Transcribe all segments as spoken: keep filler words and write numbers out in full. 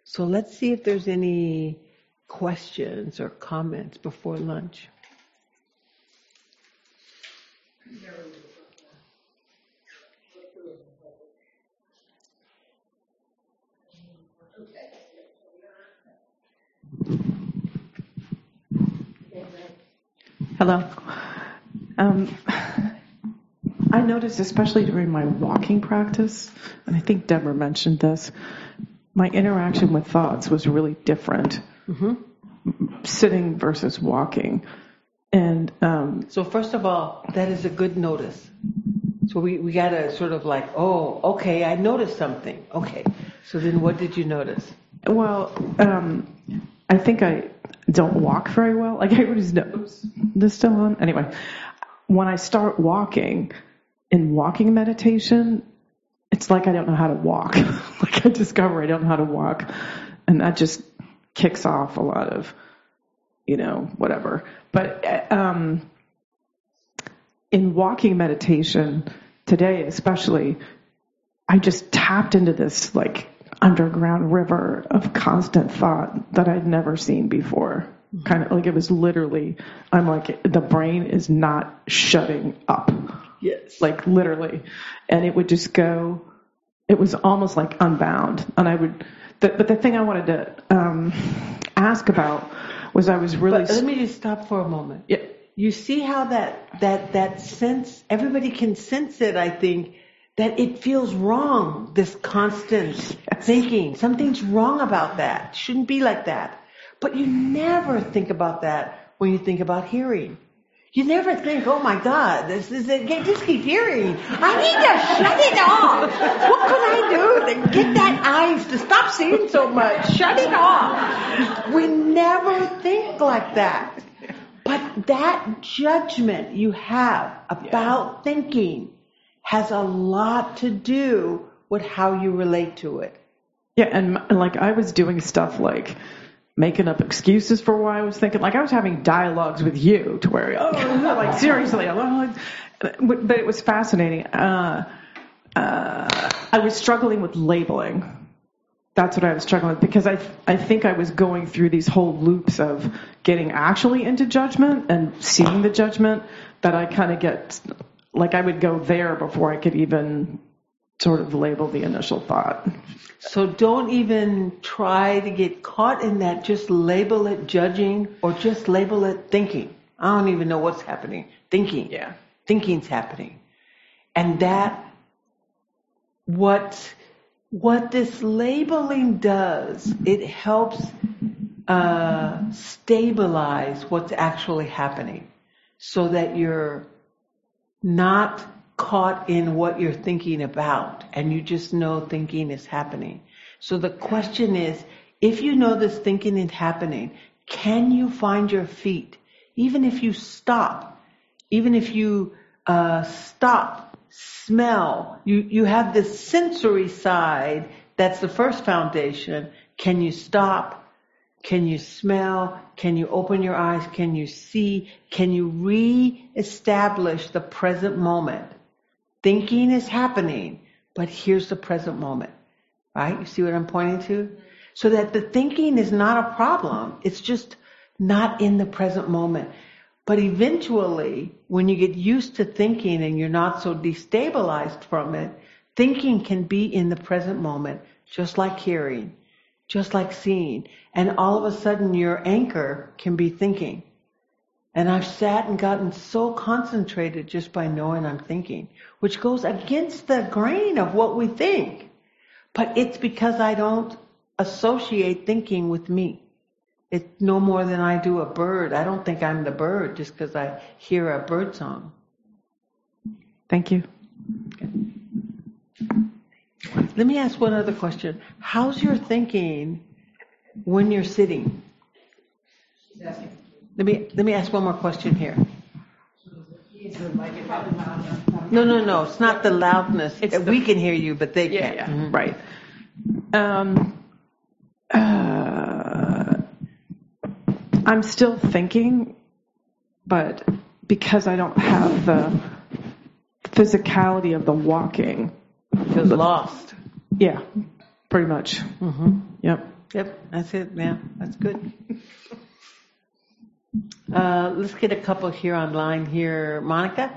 So let's see if there's any questions or comments before lunch. Hello. Um, I noticed, especially during my walking practice, and I think Deborah mentioned this, my interaction with thoughts was really different, Mm-hmm. sitting versus walking. And um, So first of all, that is a good notice. So we, we got to sort of like, oh, okay, I noticed something. Okay. So then what did you notice? well, um, I think I don't walk very well. Like everybody's nose is still on. Anyway, when I start walking, in walking meditation, it's like I don't know how to walk. Like I discover I don't know how to walk. And that just kicks off a lot of, you know, whatever. But um, in walking meditation today, especially, I just tapped into this like underground river of constant thought that I'd never seen before. Mm-hmm. Kind of like it was literally, I'm like, the brain is not shutting up. Yes. Like literally. And it would just go, it was almost like unbound. And I would, the, but the thing I wanted to um, ask about was I was really... But let me just stop for a moment. Yeah. You see how that, that, that sense, everybody can sense it, I think, that it feels wrong, this constant yes. thinking. Something's wrong about that. Shouldn't be like that. But you never think about that when you think about hearing. You never think, oh my God, this is it. Just keep hearing. I need to shut it off. What can I do to get that eyes to stop seeing so much? Shut it off. We never think like that. But that judgment you have about yeah. thinking has a lot to do with how you relate to it. Yeah, and, and like I was doing stuff like making up excuses for why I was thinking. Like I was having dialogues with you to where, oh, like seriously, but it was fascinating. Uh, uh, I was struggling with labeling. That's what I was struggling with because I I think I was going through these whole loops of getting actually into judgment and seeing the judgment that I kind of get, like I would go there before I could even sort of label the initial thought. So don't even try to get caught in that. Just label it judging or just label it thinking. I don't even know what's happening. Thinking. Yeah. Thinking's happening. And that, what, what this labeling does, it helps uh, stabilize what's actually happening so that you're not caught in what you're thinking about and you just know thinking is happening. So the question is, if you know this thinking is happening, can you find your feet? Even if you stop, even if you uh, stop, smell, you, you have this sensory side, that's the first foundation. Can you stop? Can you smell? Can you open your eyes? Can you see? Can you re-establish the present moment? Thinking is happening, but here's the present moment, right? You see what I'm pointing to? So that the thinking is not a problem. It's just not in the present moment. But eventually, when you get used to thinking and you're not so destabilized from it, thinking can be in the present moment, just like hearing, just like seeing. And all of a sudden, your anchor can be thinking. And I've sat and gotten so concentrated just by knowing I'm thinking, which goes against the grain of what we think. But it's because I don't associate thinking with me. It's no more than I do a bird. I don't think I'm the bird just because I hear a bird song. Thank you. Okay. Let me ask one other question. How's your thinking when you're sitting? She's asking. Let me let me ask one more question here. No, no, no. It's not the loudness. It's we the, can hear you, but they yeah, can't. Yeah, mm-hmm. Right. Um, uh, I'm still thinking, but because I don't have the physicality of the walking, feels lost. Yeah, pretty much. Mm-hmm. Yep. Yep, that's it. Yeah, that's good. Uh, let's get a couple here online here. Monica?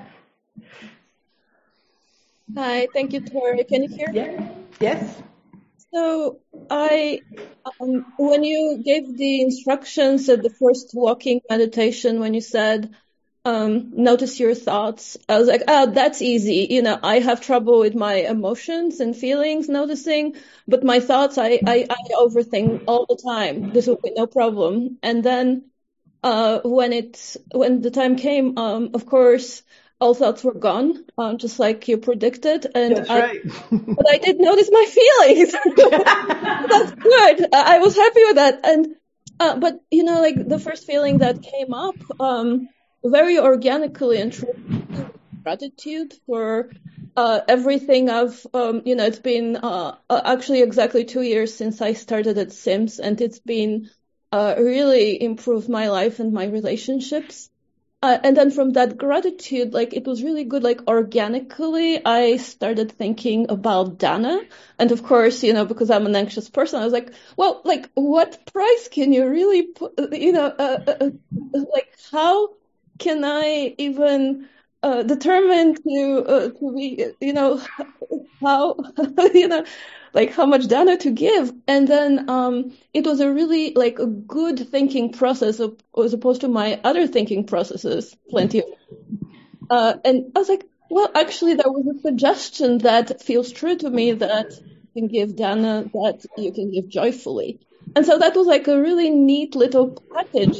Hi, thank you, Tori. Can you hear me? Yeah. Yes? So I, um, when you gave the instructions at the first walking meditation, when you said, um, notice your thoughts, I was like, oh, that's easy. You know, I have trouble with my emotions and feelings noticing, but my thoughts, I, I, I overthink all the time. This will be no problem. And then, uh, when it, when the time came, um, of course, all thoughts were gone, um, just like you predicted. And That's I, right. but I did notice my feelings. That's good. I I was happy with that. And, uh, but you know, like the first feeling that came up, um, very organically and truly was gratitude for, uh, everything I've, um, you know, it's been, uh, uh, actually exactly two years since I started at Sims, and it's been, uh, really improved my life and my relationships. Uh, and then from that gratitude, like it was really good, like organically, I started thinking about Dana. And of course, you know, because I'm an anxious person, I was like, well, like what price can you really put, you know, uh, uh, uh, like how can I even uh, determine to, uh, to be, you know, how, you know, like how much data to give. And then um, it was a really like a good thinking process of, as opposed to my other thinking processes, plenty of. Uh, and I was like, well, actually, there was a suggestion that feels true to me that you can give Dana, that you can give joyfully. And so that was like a really neat little package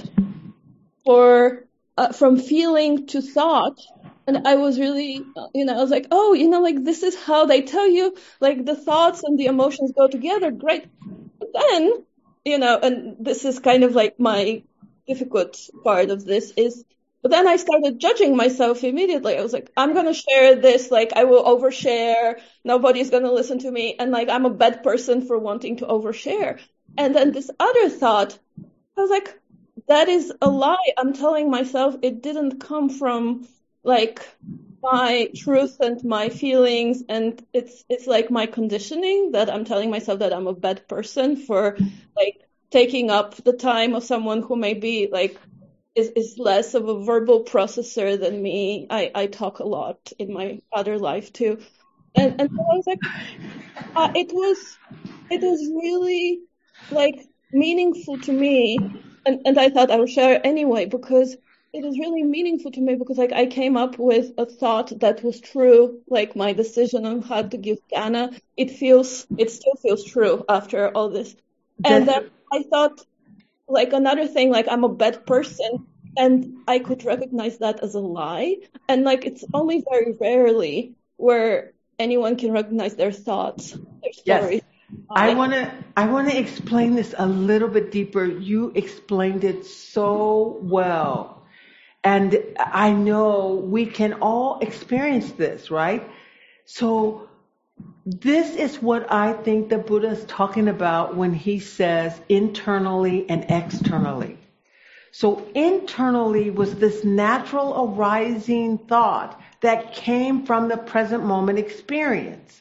for uh, from feeling to thought. And I was really, uh, you know, I was like, oh, you know, like this is how they tell you, like the thoughts and the emotions go together. Great. But then, you know, and this is kind of like my difficult part of this is, but then I started judging myself immediately. I was like, I'm going to share this, like I will overshare. Nobody's going to listen to me. And like, I'm a bad person for wanting to overshare. And then this other thought, I was like, that is a lie. I'm telling myself it didn't come from like my truth and my feelings, and it's it's like my conditioning that I'm telling myself that I'm a bad person for like taking up the time of someone who maybe like is is less of a verbal processor than me. I I talk a lot in my other life too, and and so I was like, uh, it was it was really like meaningful to me, and and I thought I would share it anyway because it was really meaningful to me because like I came up with a thought that was true, like my decision on how to give Ghana, it feels it still feels true after all this. And That's then I thought like another thing, like I'm a bad person, and I could recognize that as a lie, and like it's only very rarely where anyone can recognize their thoughts, their yes. stories. I I want to I want to explain this a little bit deeper. You explained it so well. And I know we can all experience this, right? So this is what I think the Buddha is talking about when he says internally and externally. So internally was this natural arising thought that came from the present moment experience.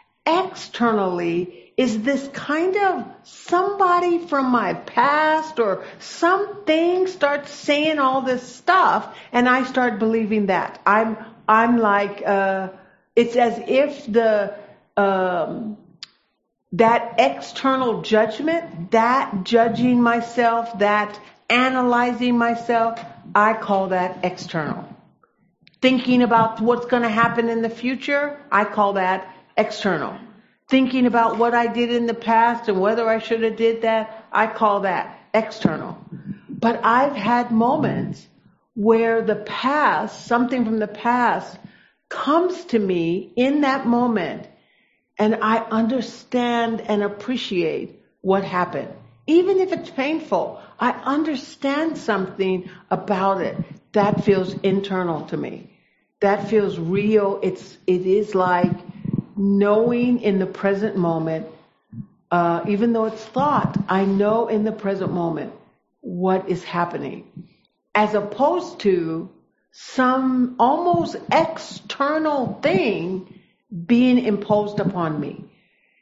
Externally is this kind of somebody from my past or something starts saying all this stuff and I start believing that. I'm, I'm like, uh, it's as if the, um, that external judgment, that judging myself, that analyzing myself, I call that external. Thinking about what's going to happen in the future, I call that external. Thinking about what I did in the past and whether I should have did that, I call that external. But I've had moments where the past, something from the past, comes to me in that moment and I understand and appreciate what happened. Even if it's painful, I understand something about it. That feels internal to me. That feels real. It's, it is like knowing in the present moment, uh, even though it's thought, I know in the present moment what is happening. As opposed to some almost external thing being imposed upon me.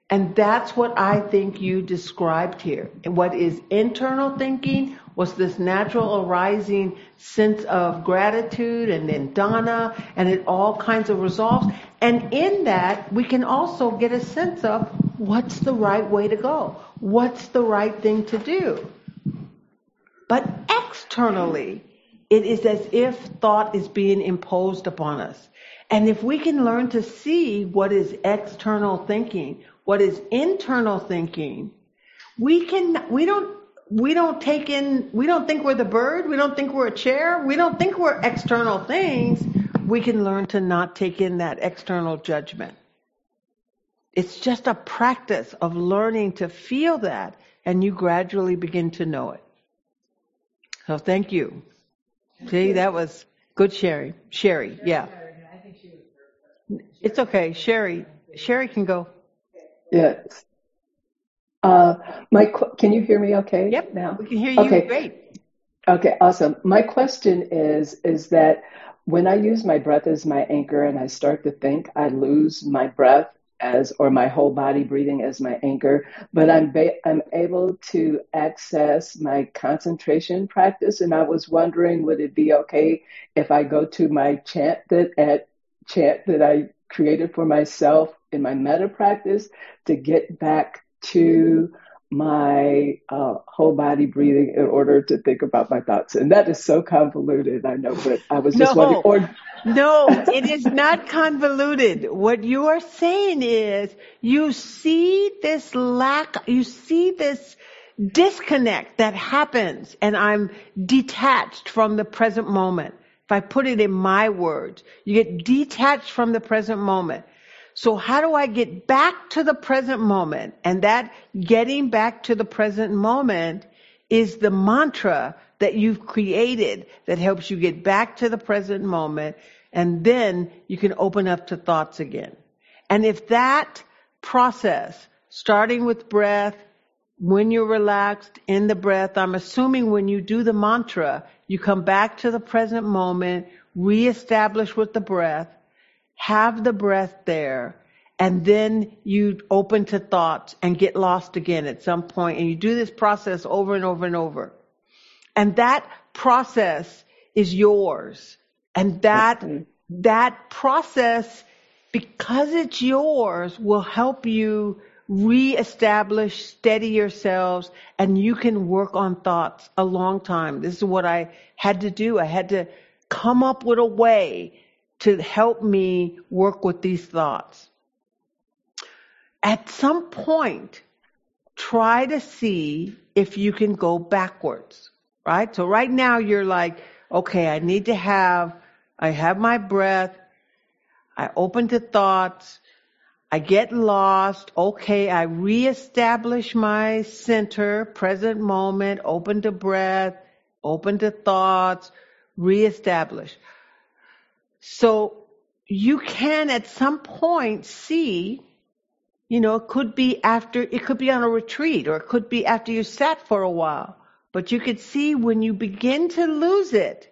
And that's what I think you described here. And what is internal thinking was this natural arising sense of gratitude and then dana and it all kinds of resolves. And in that, we can also get a sense of what's the right way to go? What's the right thing to do? But externally, it is as if thought is being imposed upon us. And if we can learn to see what is external thinking, what is internal thinking, we can, we don't, we don't take in, we don't think we're the bird, we don't think we're a chair, we don't think we're external things. We can learn to not take in that external judgment. It's just a practice of learning to feel that, and you gradually begin to know it. So thank you. See, that was good, Sherry. Sherry, yeah. It's okay. Sherry. Sherry can go. Yes. Uh, my qu- can you hear me okay Yep, now? we can hear you Okay. great. Okay, awesome. My question is, is that when I use my breath as my anchor and I start to think, I lose my breath as, or my whole body breathing as my anchor, but I'm, ba- I'm able to access my concentration practice. And I was wondering, would it be okay if I go to my chant that at chant that I created for myself in my metta practice to get back to my uh, whole body breathing in order to think about my thoughts? And that is so convoluted, I know, but I was just wondering. No, Or no, it is not convoluted. What you are saying is you see this lack, you see this disconnect that happens, and I'm detached from the present moment. If I put it in my words, you get detached from the present moment. So how do I get back to the present moment? And that getting back to the present moment is the mantra that you've created that helps you get back to the present moment, and then you can open up to thoughts again. And if that process, starting with breath, when you're relaxed in the breath, I'm assuming when you do the mantra, you come back to the present moment, reestablish with the breath, have the breath there, and then you open to thoughts and get lost again at some point. And you do this process over and over and over. And that process is yours. And that, that process, because it's yours, will help you reestablish, steady yourselves, and you can work on thoughts a long time. This is what I had to do. I had to come up with a way to help me work with these thoughts. At some point, try to see if you can go backwards, right? So right now you're like, okay, I need to have, I have my breath, I open to thoughts, I get lost, okay, I reestablish my center, present moment, open to breath, open to thoughts, reestablish. So you can at some point see, you know, it could be after, it could be on a retreat, or it could be after you sat for a while. But you could see when you begin to lose it,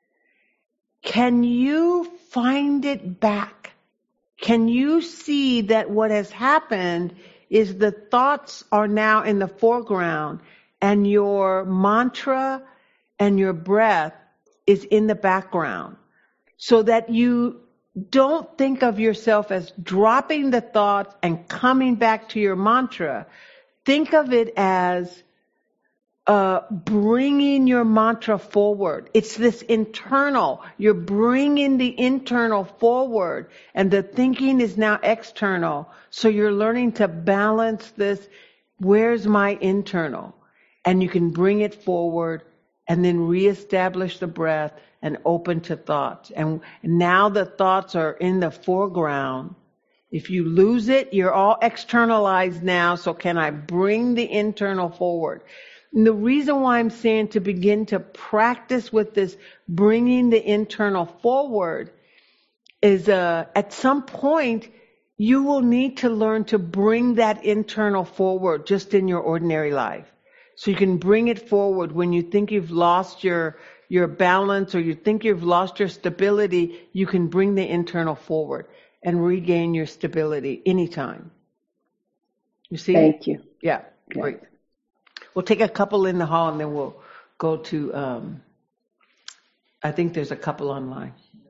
can you find it back? Can you see that what has happened is the thoughts are now in the foreground and your mantra and your breath is in the background, so that you don't think of yourself as dropping the thoughts and coming back to your mantra. Think of it as uh, bringing your mantra forward. It's this internal. You're bringing the internal forward, and the thinking is now external. So you're learning to balance this. Where's my internal? And you can bring it forward and then reestablish the breath and open to thoughts. And now the thoughts are in the foreground. If you lose it, you're all externalized now. So can I bring the internal forward? And the reason why I'm saying to begin to practice with this bringing the internal forward is uh, at some point you will need to learn to bring that internal forward just in your ordinary life. So you can bring it forward when you think you've lost your your balance, or you think you've lost your stability. You can bring the internal forward and regain your stability anytime. You see? Thank you. Yeah, great. We'll take a couple in the hall and then we'll go to, um, I think there's a couple online.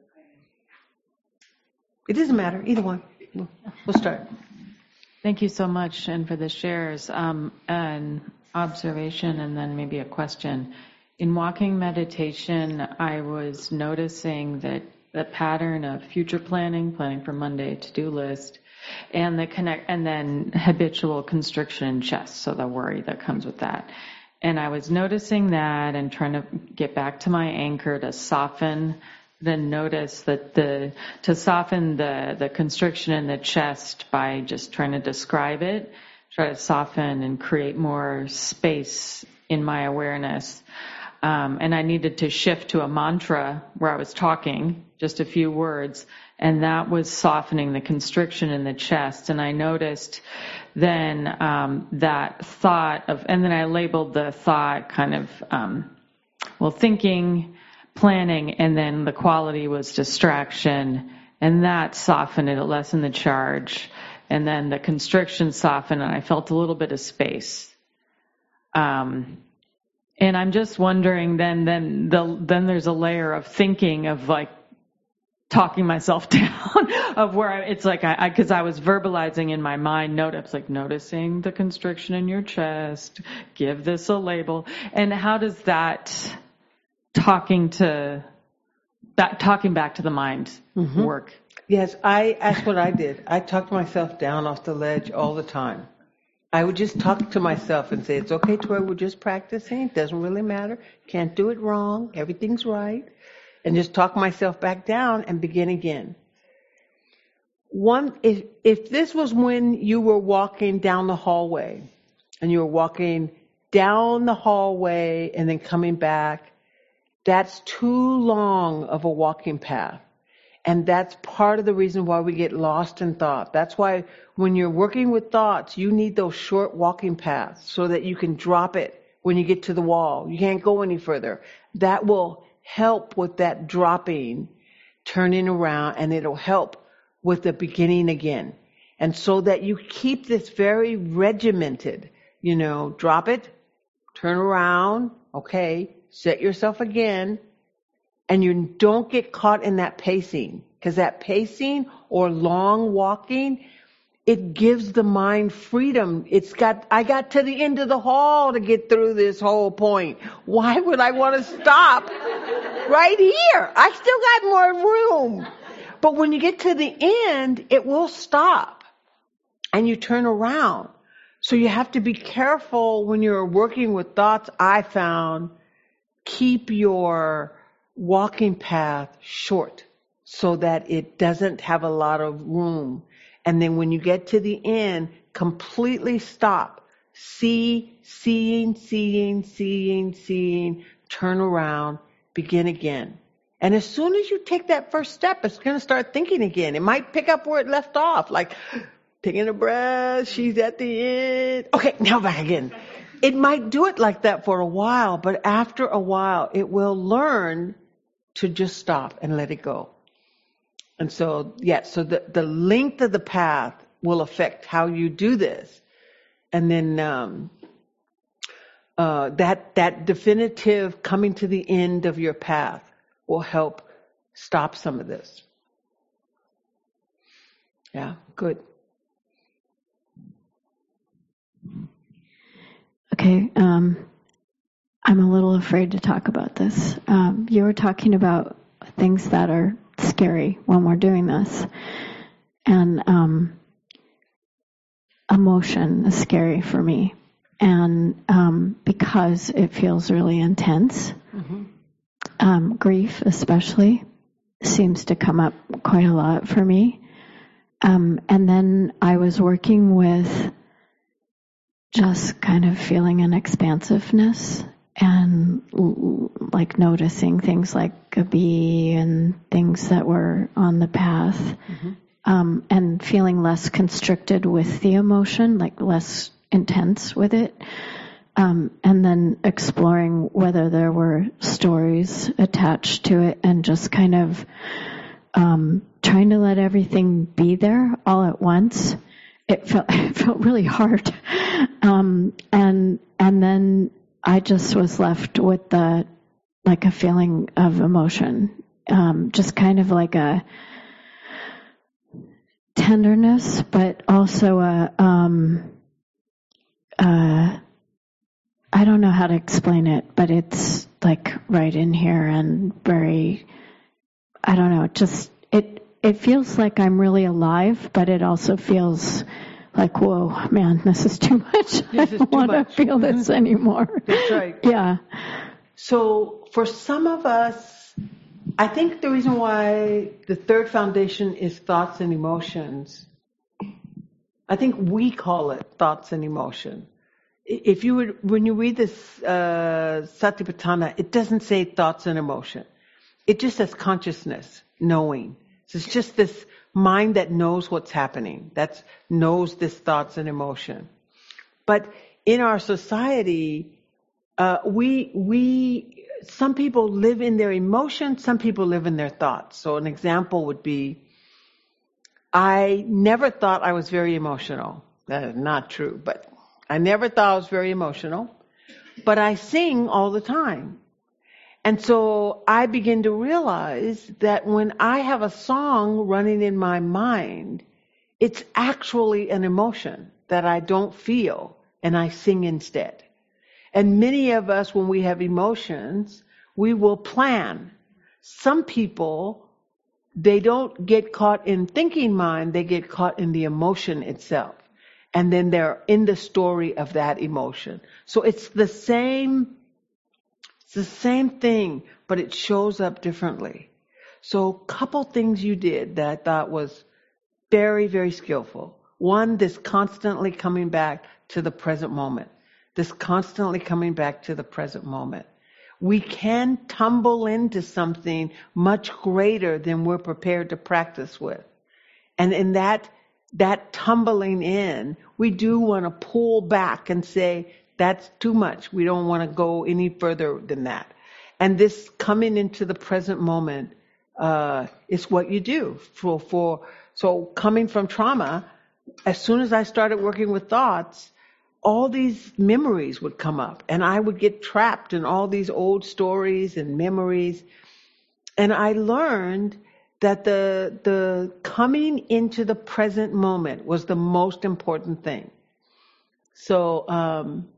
It doesn't matter, either one. We'll, we'll start. Thank you so much, and for the shares. Um, an observation and then maybe a question. In walking meditation, I was noticing that the pattern of future planning, planning for Monday, to-do list, and the connect, and then habitual constriction in chest, so the worry that comes with that. And I was noticing that and trying to get back to my anchor to soften. Then notice that the to soften the the constriction in the chest by just trying to describe it, try to soften and create more space in my awareness. Um, and I needed to shift to a mantra where I was talking just a few words, and that was softening the constriction in the chest. And I noticed then um, that thought of, and then I labeled the thought kind of um, well thinking. Planning, and then the quality was distraction, and that softened it, it lessened the charge, and then the constriction softened, and I felt a little bit of space. Um, and I'm just wondering, then, then, the, then there's a layer of thinking of like talking myself down, of where I, it's like I, because I, I was verbalizing in my mind, notice like noticing the constriction in your chest, give this a label, and how does that talking to back, talking back to the mind mm-hmm. work? Yes, I that's what I did. I talked myself down off the ledge all the time. I would just talk to myself and say, it's okay, Troy, we're just practicing. It doesn't really matter. Can't do it wrong. Everything's right. And just talk myself back down and begin again. One, if, if this was when you were walking down the hallway and you were walking down the hallway and then coming back, that's too long of a walking path. And that's part of the reason why we get lost in thought. That's why when you're working with thoughts, you need those short walking paths so that you can drop it when you get to the wall. You can't go any further. That will help with that dropping, turning around, and it'll help with the beginning again. And so that you keep this very regimented, you know, drop it, turn around, okay, set yourself again, and you don't get caught in that pacing. Because that pacing or long walking, it gives the mind freedom. It's got, I got to the end of the hall to get through this whole point. Why would I want to stop right here? I still got more room. But when you get to the end, it will stop and you turn around. So you have to be careful when you're working with thoughts. I found keep your walking path short so that it doesn't have a lot of room. And then when you get to the end, completely stop. See, seeing, seeing, seeing, seeing, turn around, begin again. And as soon as you take that first step, it's going to start thinking again. It might pick up where it left off, like taking a breath, she's at the end. Okay, now back again. It might do it like that for a while, but after a while, it will learn to just stop and let it go. And so, yeah, so the, the length of the path will affect how you do this. And then um, uh, that that definitive coming to the end of your path will help stop some of this. Yeah, good. Okay, um, I'm a little afraid to talk about this. Um, you were talking about things that are scary when we're doing this. And um, emotion is scary for me. And um, because it feels really intense, mm-hmm. um, grief especially seems to come up quite a lot for me. Um, and then I was working with just kind of feeling an expansiveness and l- like noticing things like a bee and things that were on the path, mm-hmm. um, and feeling less constricted with the emotion, like less intense with it. Um, and then exploring whether there were stories attached to it and just kind of um, trying to let everything be there all at once. it felt it felt really hard, um, and and then I just was left with the like a feeling of emotion, um, just kind of like a tenderness, but also a um, uh, I don't know how to explain it, but it's like right in here and very, I don't know, just it it feels like I'm really alive, but it also feels like, whoa, man, this is too much. This I is don't too want to much. feel this anymore. That's right. Yeah. So for some of us, I think the reason why the third foundation is thoughts and emotions, I think we call it thoughts and emotion. If you would, when you read this uh, Satipatthana, it doesn't say thoughts and emotion. It just says consciousness, knowing. So it's just this mind that knows what's happening, that knows this thoughts and emotion. But in our society, uh, we we some people live in their emotions, some people live in their thoughts. So an example would be, I never thought I was very emotional. That is not true, but I never thought I was very emotional, but I sing all the time. And so I begin to realize that when I have a song running in my mind, it's actually an emotion that I don't feel, and I sing instead. And many of us, when we have emotions, we will plan. Some people, they don't get caught in thinking mind, they get caught in the emotion itself. And then they're in the story of that emotion. So it's the same, it's the same thing, but it shows up differently. So a couple things you did that I thought was very, very skillful. One, this constantly coming back to the present moment. This constantly coming back to the present moment. We can tumble into something much greater than we're prepared to practice with. And in that that tumbling in, we do want to pull back and say, that's too much. We don't want to go any further than that. And this coming into the present moment uh, is what you do. For, for So coming from trauma, as soon as I started working with thoughts, all these memories would come up, and I would get trapped in all these old stories and memories. And I learned that the the coming into the present moment was the most important thing. So um,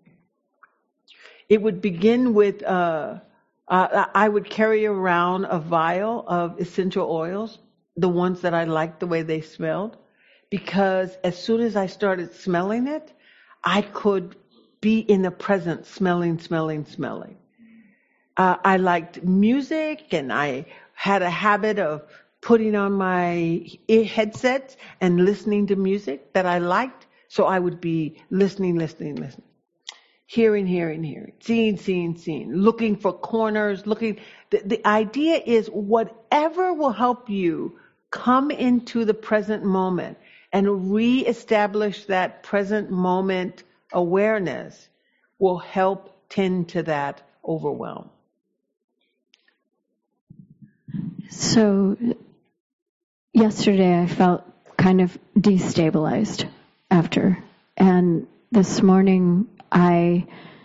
it would begin with, uh, uh, I would carry around a vial of essential oils, the ones that I liked the way they smelled, because as soon as I started smelling it, I could be in the present, smelling, smelling, smelling. Uh, I liked music, and I had a habit of putting on my headsets and listening to music that I liked. So I would be listening, listening, listening. Hearing, hearing, hearing. Seeing, seeing, seeing. Looking for corners, looking. The, the idea is whatever will help you come into the present moment and reestablish that present moment awareness will help tend to that overwhelm. So yesterday I felt kind of destabilized after, and this morning I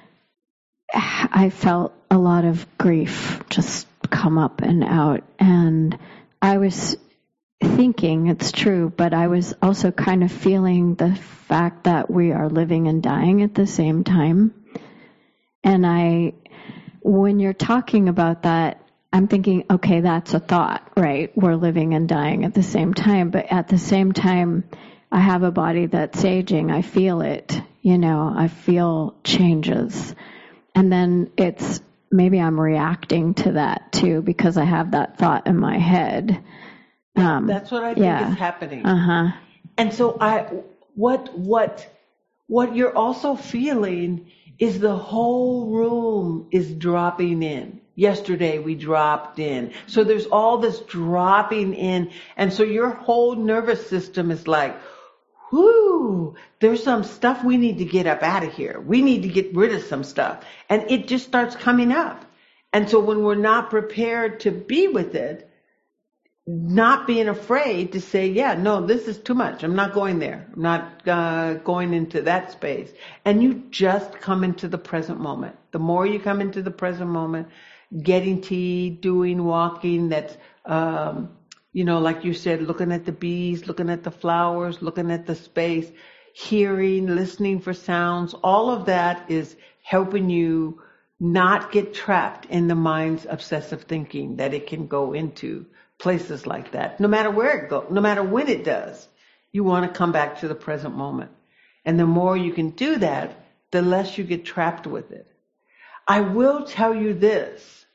I felt a lot of grief just come up and out, and I was thinking, it's true, but I was also kind of feeling the fact that we are living and dying at the same time. And I, when you're talking about that, I'm thinking, okay, that's a thought, right? We're living and dying at the same time. But at the same time, I have a body that's aging. I feel it, you know, I feel changes. And then it's, maybe I'm reacting to that too, because I have that thought in my head. Um, That's what I think yeah. is happening. Uh-huh. And so I, what, what, what you're also feeling is the whole room is dropping in. Yesterday we dropped in. So there's all this dropping in. And so your whole nervous system is like, whoo, there's some stuff we need to get up out of here. We need to get rid of some stuff. And it just starts coming up. And so when we're not prepared to be with it, not being afraid to say, yeah, no, this is too much. I'm not going there. I'm not uh, going into that space. And you just come into the present moment. The more you come into the present moment, getting tea, doing walking, that's, um, you know, like you said, looking at the bees, looking at the flowers, looking at the space, hearing, listening for sounds, all of that is helping you not get trapped in the mind's obsessive thinking that it can go into places like that. No matter where it goes, no matter when it does, you want to come back to the present moment. And the more you can do that, the less you get trapped with it. I will tell you this.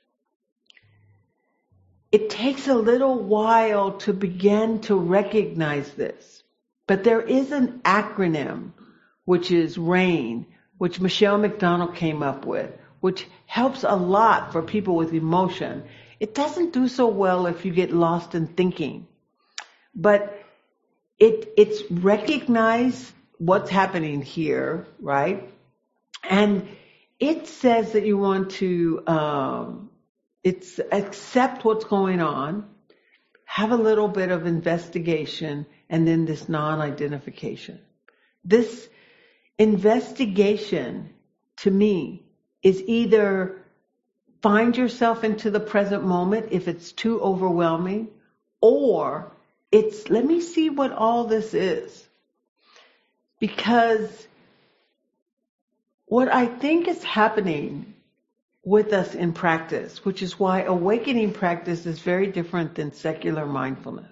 It takes a little while to begin to recognize this. But there is an acronym, which is RAIN, which Michelle McDonald came up with, which helps a lot for people with emotion. It doesn't do so well if you get lost in thinking. But it it's recognize what's happening here, right? And it says that you want to um, it's accept what's going on, have a little bit of investigation, and then this non-identification. This investigation, to me, is either find yourself into the present moment if it's too overwhelming, or it's let me see what all this is. Because what I think is happening with us in practice, which is why awakening practice is very different than secular mindfulness.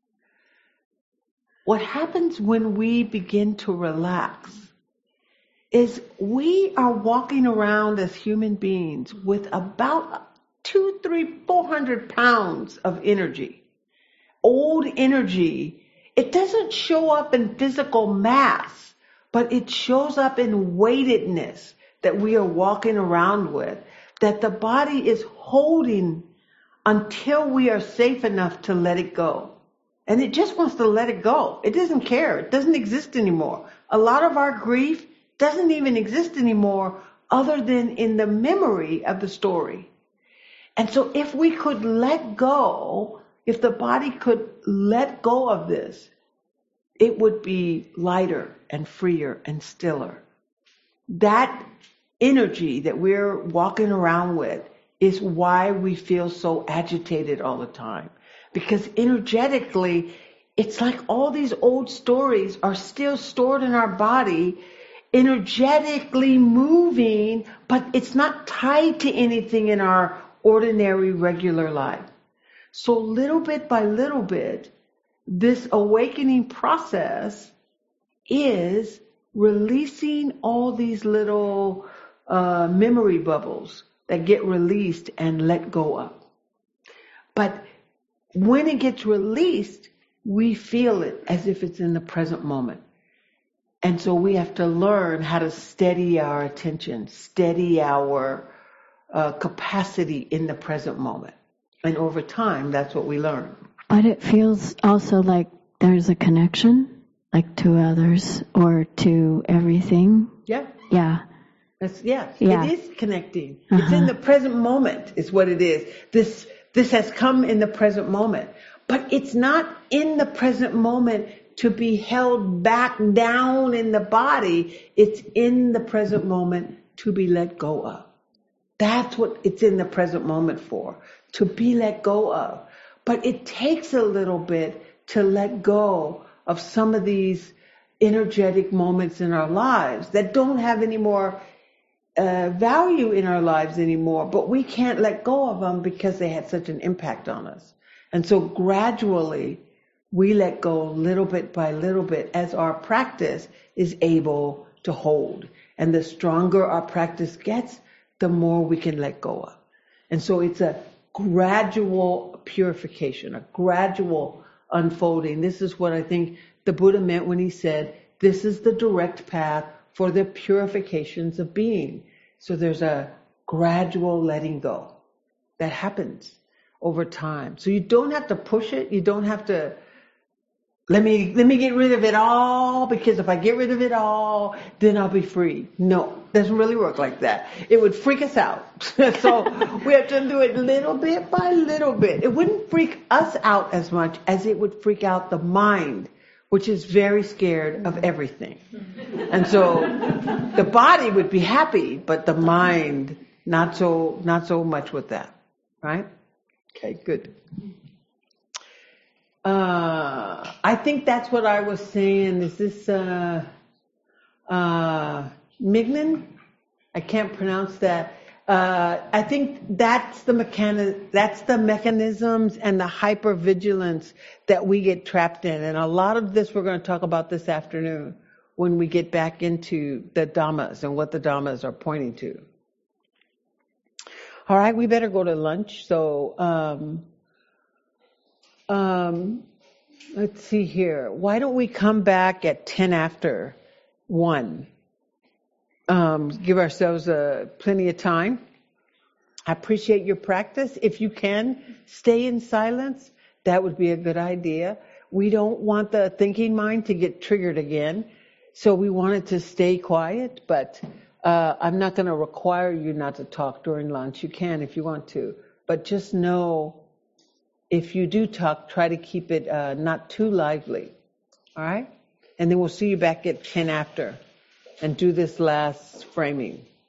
What happens when we begin to relax is we are walking around as human beings with about two, three, four hundred pounds of energy. Old energy. It doesn't show up in physical mass, but it shows up in weightedness that we are walking around with, that the body is holding until we are safe enough to let it go. And it just wants to let it go. It doesn't care. It doesn't exist anymore. A lot of our grief doesn't even exist anymore other than in the memory of the story. And so if we could let go, if the body could let go of this, it would be lighter and freer and stiller. That energy that we're walking around with is why we feel so agitated all the time. Because energetically, it's like all these old stories are still stored in our body, energetically moving, but it's not tied to anything in our ordinary, regular life. So little bit by little bit, this awakening process is releasing all these little uh, memory bubbles that get released and let go of. But when it gets released, we feel it as if it's in the present moment. And so we have to learn how to steady our attention, steady our uh, capacity in the present moment. And over time, that's what we learn. But it feels also like there's a connection, like to others or to everything. Yeah. Yeah. That's, yeah. Yeah. It is connecting. Uh-huh. It's in the present moment is what it is. This, this has come in the present moment. But it's not in the present moment to be held back down in the body. It's in the present moment to be let go of. That's what it's in the present moment for, to be let go of. But it takes a little bit to let go of some of these energetic moments in our lives that don't have any more uh, value in our lives anymore, but we can't let go of them because they had such an impact on us. And so gradually we let go little bit by little bit as our practice is able to hold. And the stronger our practice gets, the more we can let go of. And so it's a gradual purification, a gradual unfolding. This is what I think the Buddha meant when he said, this is the direct path for the purifications of being. So there's a gradual letting go that happens over time. So you don't have to push it. You don't have to Let me, let me get rid of it all, because if I get rid of it all, then I'll be free. No, it doesn't really work like that. It would freak us out. So we have to do it little bit by little bit. It wouldn't freak us out as much as it would freak out the mind, which is very scared of everything. And so the body would be happy, but the mind, not so, not so much with that. Right? Okay, good. Uh, I think that's what I was saying. Is this, uh, uh, Mignon? I can't pronounce that. Uh, I think that's the mechani- that's the mechanisms and the hypervigilance that we get trapped in. And a lot of this we're going to talk about this afternoon when we get back into the Dhammas and what the Dhammas are pointing to. All right, we better go to lunch. So, um, Um, let's see here. Why don't we come back at ten after one? Um, give ourselves uh, plenty of time. I appreciate your practice. If you can stay in silence, that would be a good idea. We don't want the thinking mind to get triggered again, so we want it to stay quiet, but uh, I'm not going to require you not to talk during lunch. You can if you want to, but just know, if you do talk, try to keep it uh, not too lively. All right? And then we'll see you back at ten after and do this last framing.